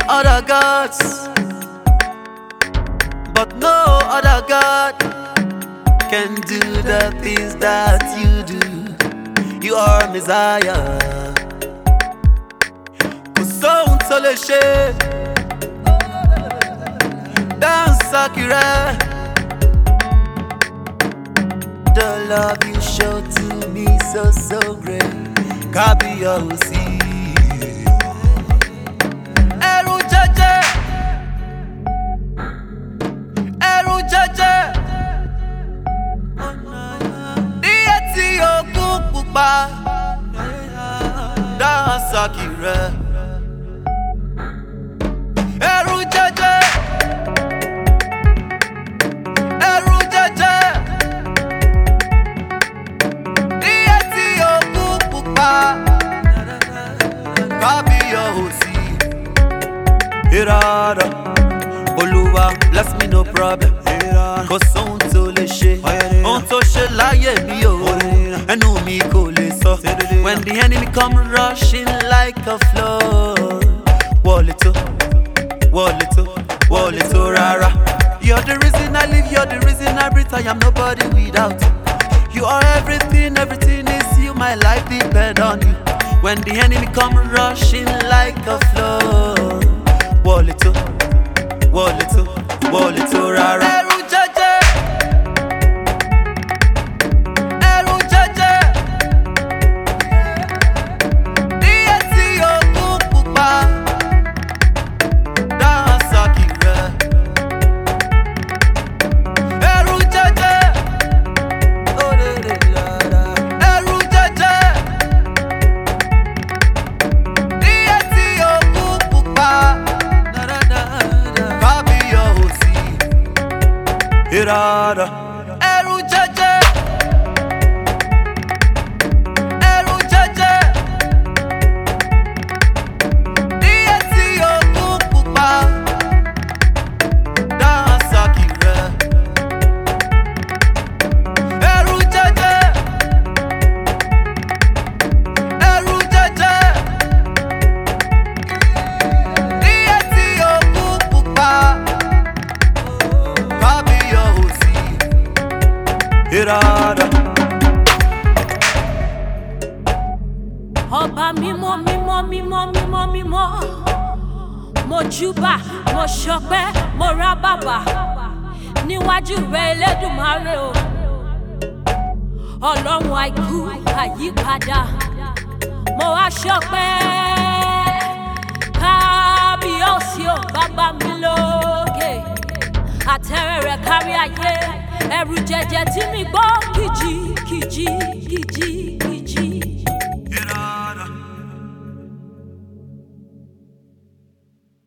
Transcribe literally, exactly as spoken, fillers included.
other gods, but no other God can do the things that you do. You are Messiah. Kò sóhun tó lè ṣe dance akire. The love you show to me so so great. Kábíyèsí. Ẹ̀rù jẹjẹ, ẹ̀rù jẹjẹ. Díẹ̀ tí òkun pupa dance akire. Ẹ̀rù jẹjẹ, ẹ̀rù jẹjẹ. Díẹ̀ tí òkun pupa kábíyèsí. Irada, Olúwa bless me no problem. Kò sóhun tó lè ṣe, ohun tó ṣe láyé mi o, ẹnu mi kò lè sọ. When the enemy come rushing like a flood, wọlé tó, wọlé tó, wọlé tó rárá. You're the reason I live, you're the reason I breathe. I am nobody without you. You are everything, everything is you. My life depends on you. When the enemy come rushing like a flood, wọlé tó, wọlé tó, wọlé tó rárá. Ẹ̀rù jẹjẹ, ẹ̀rù jẹjẹ. Díẹ̀ tí òkun pupa dance akire. Ẹ̀rù jẹjẹ, ẹ̀rù jẹjẹ. Díẹ̀ tí òkun pupa kábíyèsí. Irada, ẹ̀rù jẹjẹ, ẹ̀rù jẹjẹ. Díẹ̀ tí òkun pupa dance akire. Ẹ̀rù jẹjẹ, ẹ̀rù jẹjẹ. Díẹ̀ tí òkun pupa kábíyèsí. Irada. Ọba mímọ́ mímọ́ mímọ́ mímọ́ mímọ́, mo júbà mo ṣọpẹ́ mo rá bàbà níwájú rẹ Elédùmarè o. Ọlọ́run àìkú àyípadà, mo wá ṣọpẹ́. Kábíyèsí o bàbá mi lókè, àtẹ̀rẹ̀ rẹ̀ kárí ayé. Ẹ̀rù jẹjẹ tí mi gbọ́ kìjì kìjì kìjì kìjì.